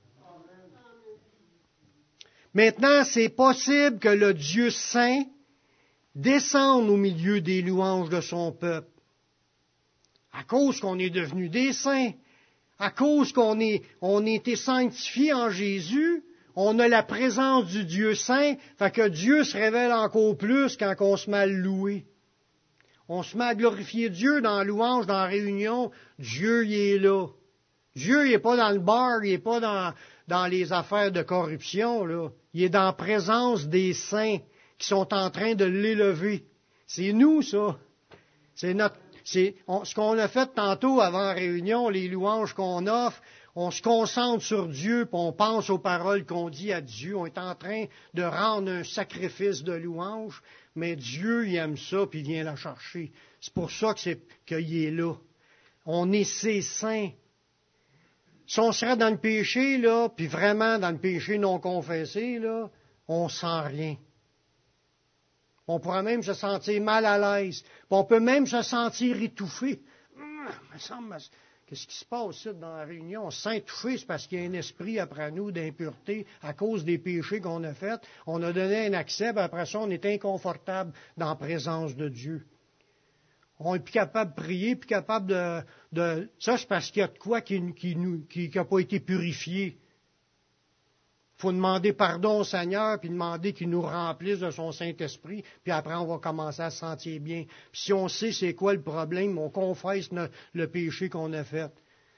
Maintenant, c'est possible que le Dieu saint descende au milieu des louanges de son peuple. À cause qu'on est devenu des saints, à cause qu'on est, on a été sanctifié en Jésus, on a la présence du Dieu saint, fait que Dieu se révèle encore plus quand on se met à le louer. On se met à glorifier Dieu dans la louange, dans la réunion. Dieu, il est là. Dieu, il n'est pas dans le bar, il n'est pas dans, dans les affaires de corruption, là. Il est dans la présence des saints qui sont en train de l'élever. C'est nous, ça. C'est notre, c'est on, ce qu'on a fait tantôt avant la réunion, les louanges qu'on offre. On se concentre sur Dieu, puis on pense aux paroles qu'on dit à Dieu. On est en train de rendre un sacrifice de louange, mais Dieu, il aime ça, puis il vient la chercher. C'est pour ça que c'est, qu'il est là. On est ses saints. Si on serait dans le péché, là, puis vraiment dans le péché non confessé, là, on sent rien. On pourrait même se sentir mal à l'aise. Puis on peut même se sentir étouffé. Hum, me semble, qu'est-ce qui se passe ici dans la réunion? On se sent étouffé, c'est parce qu'il y a un esprit après nous d'impureté à cause des péchés qu'on a faits. On a donné un accès, puis après ça, on est inconfortable dans la présence de Dieu. On n'est plus capable de prier, plus capable de... de... Ça, c'est parce qu'il y a de quoi qui n'a qui, qui, qui pas été purifié. Il faut demander pardon au Seigneur, puis demander qu'il nous remplisse de son Saint-Esprit, puis après, on va commencer à se sentir bien. Puis si on sait c'est quoi le problème, on confesse le, le péché qu'on a fait.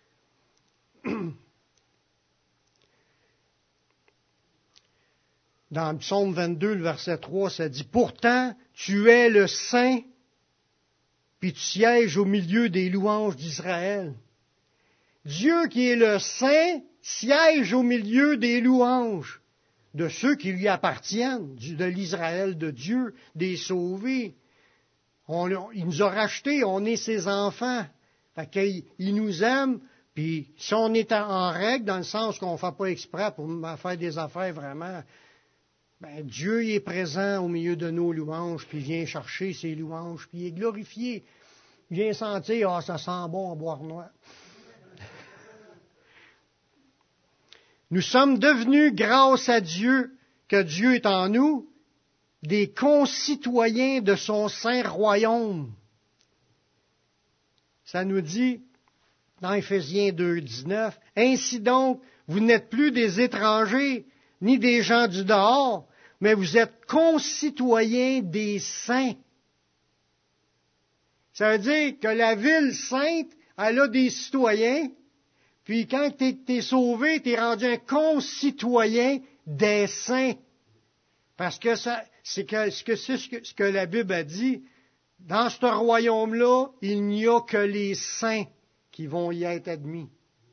Dans le psaume vingt-deux, le verset trois, ça dit « Pourtant, tu es le Saint, puis tu sièges au milieu des louanges d'Israël. » Dieu qui est le Saint siège au milieu des louanges de ceux qui lui appartiennent, de l'Israël de Dieu, des sauvés. On, il nous a rachetés, on est ses enfants. Fait qu'il il nous aime, puis si on est en règle, dans le sens qu'on ne fait pas exprès pour faire des affaires vraiment, ben, Dieu il est présent au milieu de nos louanges, puis il vient chercher ses louanges, puis il est glorifié. Il vient sentir, ah, ça sent bon en boire noir. Nous sommes devenus, grâce à Dieu, que Dieu est en nous, des concitoyens de son saint royaume. Ça nous dit, dans Éphésiens deux, dix-neuf, « Ainsi donc, vous n'êtes plus des étrangers, ni des gens du dehors, mais vous êtes concitoyens des saints. » Ça veut dire que la ville sainte, elle a des citoyens, puis quand tu es sauvé, tu es rendu un concitoyen des saints. Parce que ça, c'est que, ce, que, ce, que, ce que la Bible a dit, dans ce royaume-là, il n'y a que les saints qui vont y être admis.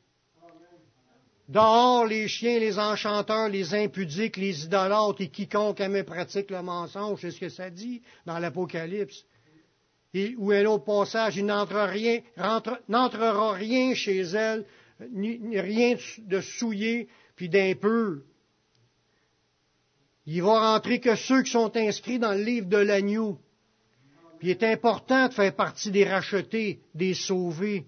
Dehors, les chiens, les enchanteurs, les impudiques, les idolâtres et quiconque aime et pratique le mensonge, c'est ce que ça dit dans l'Apocalypse. Et, ou un autre passage, il n'entrera rien, rentre, n'entrera rien chez elle, ni, ni rien de souillé puis d'impur. Il va rentrer que ceux qui sont inscrits dans le livre de l'agneau. Puis il est important de faire partie des rachetés, des sauvés.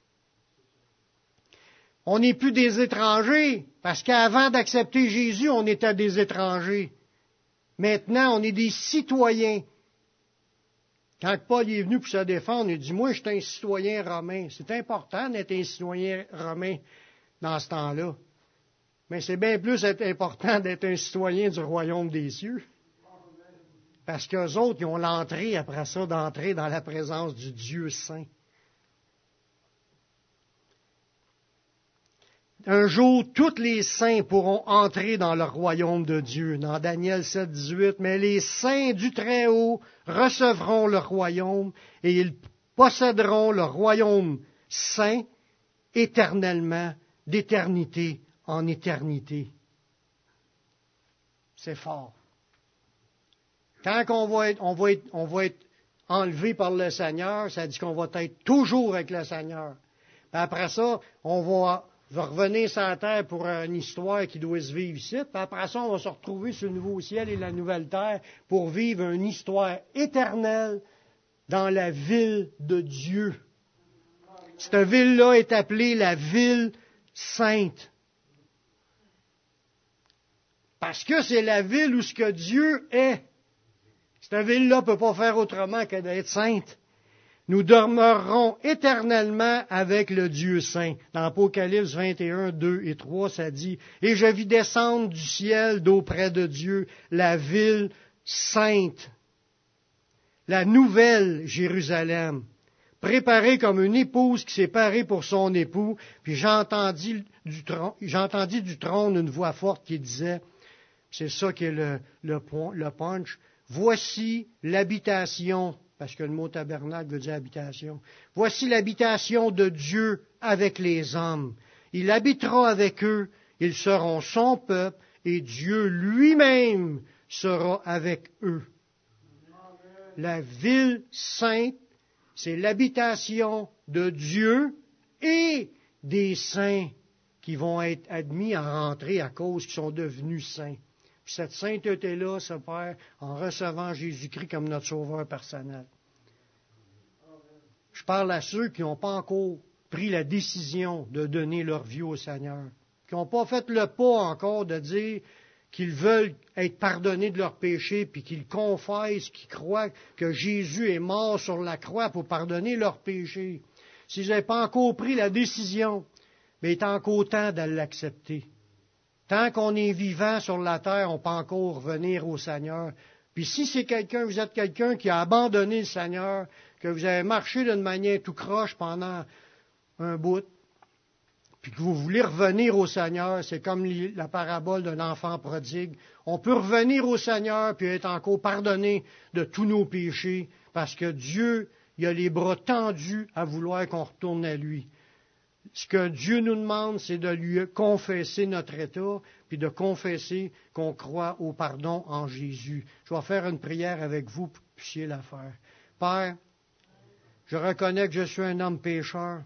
On n'est plus des étrangers, parce qu'avant d'accepter Jésus, on était des étrangers. Maintenant, on est des citoyens. Quand Paul est venu pour se défendre, il dit, moi, je suis un citoyen romain. C'est important d'être un citoyen romain dans ce temps-là. Mais c'est bien plus important d'être un citoyen du royaume des cieux. Parce qu'eux autres, ils ont l'entrée, après ça, d'entrer dans la présence du Dieu saint. Un jour, tous les saints pourront entrer dans le royaume de Dieu, dans Daniel sept, dix-huit, mais les saints du Très-Haut recevront le royaume et ils posséderont le royaume saint éternellement, d'éternité en éternité. C'est fort. Quand on va être, on va être, on va être enlevé par le Seigneur, ça dit qu'on va être toujours avec le Seigneur. Puis après ça, on va va revenir sur la terre pour une histoire qui doit se vivre ici. Puis après ça, on va se retrouver sur le nouveau ciel et la nouvelle terre pour vivre une histoire éternelle dans la ville de Dieu. Cette ville-là est appelée la ville sainte. Parce que c'est la ville où ce que Dieu est. Cette ville-là ne peut pas faire autrement que d'être sainte. Nous demeurerons éternellement avec le Dieu saint. Dans Apocalypse vingt et un, deux et trois, ça dit « Et je vis descendre du ciel d'auprès de Dieu la ville sainte, la nouvelle Jérusalem, préparée comme une épouse qui s'est parée pour son époux. » Puis j'entendis du, tron, j'entendis du trône une voix forte qui disait, c'est ça qui est le, le, le punch, « Voici l'habitation » parce que le mot tabernacle veut dire habitation. Voici l'habitation de Dieu avec les hommes. Il habitera avec eux, ils seront son peuple, et Dieu lui-même sera avec eux. La ville sainte, c'est l'habitation de Dieu et des saints qui vont être admis à rentrer à cause qu'ils sont devenus saints. Puis cette sainteté-là s'opère en recevant Jésus-Christ comme notre sauveur personnel. Je parle à ceux qui n'ont pas encore pris la décision de donner leur vie au Seigneur, qui n'ont pas fait le pas encore de dire qu'ils veulent être pardonnés de leurs péchés, puis qu'ils confessent, qu'ils croient que Jésus est mort sur la croix pour pardonner leurs péchés. S'ils n'avaient pas encore pris la décision, mais il est encore temps de l'accepter. Tant qu'on est vivant sur la terre, on peut encore revenir au Seigneur. Puis si c'est quelqu'un, vous êtes quelqu'un qui a abandonné le Seigneur, que vous avez marché d'une manière tout croche pendant un bout, puis que vous voulez revenir au Seigneur, c'est comme la parabole d'un enfant prodigue. On peut revenir au Seigneur puis être encore pardonné de tous nos péchés, parce que Dieu, il a les bras tendus à vouloir qu'on retourne à lui. Ce que Dieu nous demande, c'est de lui confesser notre état, puis de confesser qu'on croit au pardon en Jésus. Je vais faire une prière avec vous pour que vous puissiez la faire. Père, je reconnais que je suis un homme pécheur,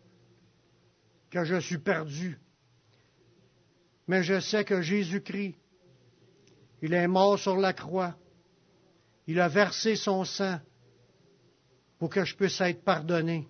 que je suis perdu, mais je sais que Jésus-Christ, il est mort sur la croix, il a versé son sang pour que je puisse être pardonné.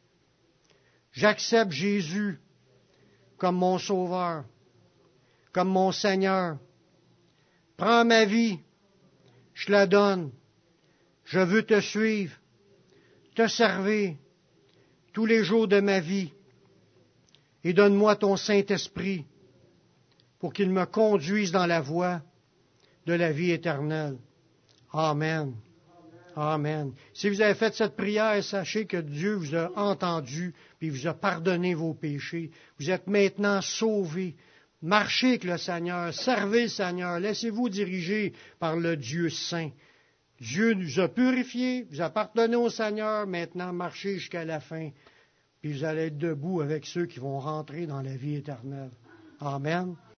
J'accepte Jésus comme mon Sauveur, comme mon Seigneur. Prends ma vie, je la donne. Je veux te suivre, te servir tous les jours de ma vie. Et donne-moi ton Saint-Esprit pour qu'il me conduise dans la voie de la vie éternelle. Amen. Amen. Si vous avez fait cette prière, sachez que Dieu vous a entendu puis vous a pardonné vos péchés. Vous êtes maintenant sauvés. Marchez avec le Seigneur, servez le Seigneur, laissez-vous diriger par le Dieu saint. Dieu nous a purifiés, vous a pardonné au Seigneur, maintenant marchez jusqu'à la fin, puis vous allez être debout avec ceux qui vont rentrer dans la vie éternelle. Amen.